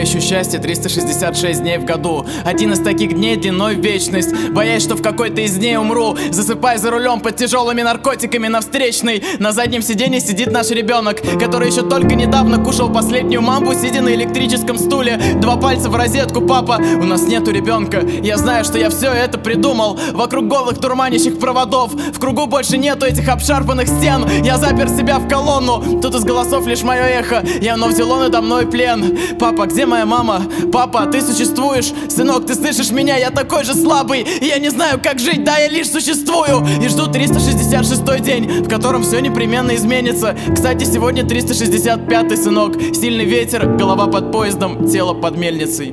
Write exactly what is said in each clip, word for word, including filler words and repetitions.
ищу счастье триста шестьдесят шесть дней в году. Один из таких дней длиной в вечность. Боясь, что в какой-то из дней умру, засыпая за рулем под тяжелыми наркотиками на встречной. На заднем сиденье сидит наш ребенок, который еще только недавно кушал последнюю мамбу, сидя на электрическом стуле. Два пальца в розетку, папа, у нас нету ребенка. Я знаю, что я все это придумал. Вокруг голых турманящих проводов, в кругу больше нету этих обшарпанных стен. Я запер себя в колонну, тут из голосов лишь мое эхо. И оно взяло надо мной плен. Папа, где моя мама? Папа, ты существуешь? Сынок, ты слышишь меня? Я такой же слабый, и я не знаю, как жить, да, я лишь существую. И жду триста шестьдесят шестой день, в котором все непременно изменится. Кстати, сегодня триста шестьдесят пятый, сынок. Сильный ветер, голова под поездом, тело под мельницей.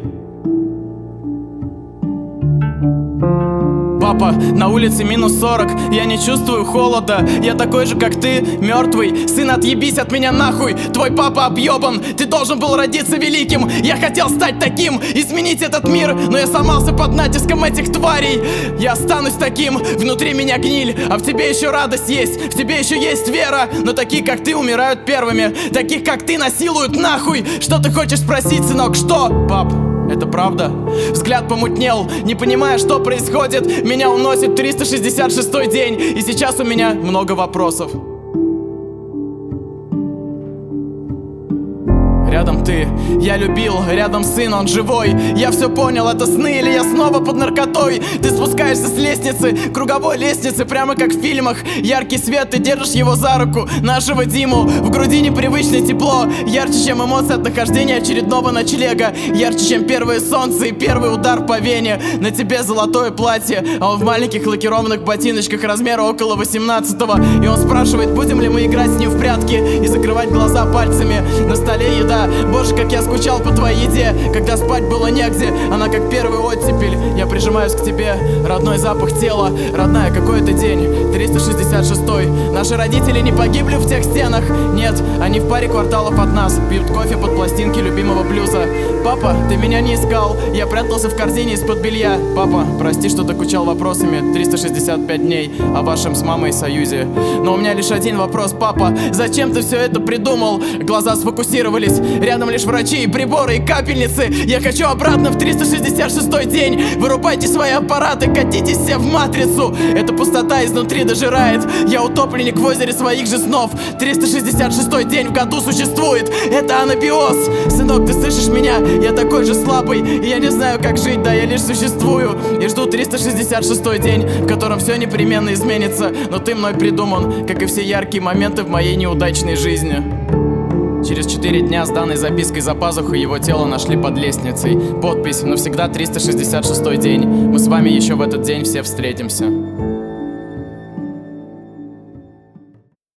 Папа, на улице минус сорок, я не чувствую холода. Я такой же, как ты, мертвый. Сын, отъебись от меня нахуй. Твой папа объебан, ты должен был родиться великим. Я хотел стать таким, изменить этот мир, но я сломался под натиском этих тварей. Я останусь таким, внутри меня гниль, а в тебе еще радость есть, в тебе еще есть вера. Но такие, как ты, умирают первыми. Таких, как ты, насилуют нахуй. Что ты хочешь спросить, сынок, что? Пап, это правда? Взгляд помутнел, не понимая, что происходит. Меня уносит в триста шестьдесят шестой день, и сейчас у меня много вопросов. Рядом ты, я любил, рядом сын, он живой. Я все понял, это сны или я снова под наркотой? Ты спускаешься с лестницы, круговой лестницы, прямо как в фильмах. Яркий свет, ты держишь его за руку, нашего Диму. В груди непривычное тепло, ярче, чем эмоции от нахождения очередного ночлега. Ярче, чем первое солнце и первый удар по вене. На тебе золотое платье, а он в маленьких лакированных ботиночках размера около восемнадцатого. И он спрашивает, будем ли мы играть с ним в прятки и закрывать глаза пальцами. На столе еда. Боже, как я скучал по твоей еде, когда спать было негде. Она как первый оттепель. Я прижимаюсь к тебе, родной запах тела. Родная, какой это день? триста шестьдесят шестой. Наши родители не погибли в тех стенах. Нет, они в паре кварталов от нас, пьют кофе под пластинки любимого блюза. Папа, ты меня не искал, я прятался в корзине из-под белья. Папа, прости, что докучал вопросами триста шестьдесят пять дней о вашем с мамой союзе. Но у меня лишь один вопрос, папа. Зачем ты все это придумал? Глаза сфокусировались, рядом лишь врачи и приборы и капельницы. Я хочу обратно в триста шестьдесят шестой день. Вырубайте свои аппараты, катитесь все в матрицу. Эта пустота изнутри дожирает. Я утопленник в озере своих же снов. триста шестьдесят шестой день в году существует. Это анабиоз. Сынок, ты слышишь меня? Я такой же слабый, и я не знаю, как жить, да, я лишь существую. И жду триста шестьдесят шестой день, в котором все непременно изменится. Но ты мной придуман, как и все яркие моменты в моей неудачной жизни. Через четыре дня с данной запиской за пазухой его тело нашли под лестницей. Подпись: навсегда триста шестьдесят шестой день. Мы с вами еще в этот день все встретимся.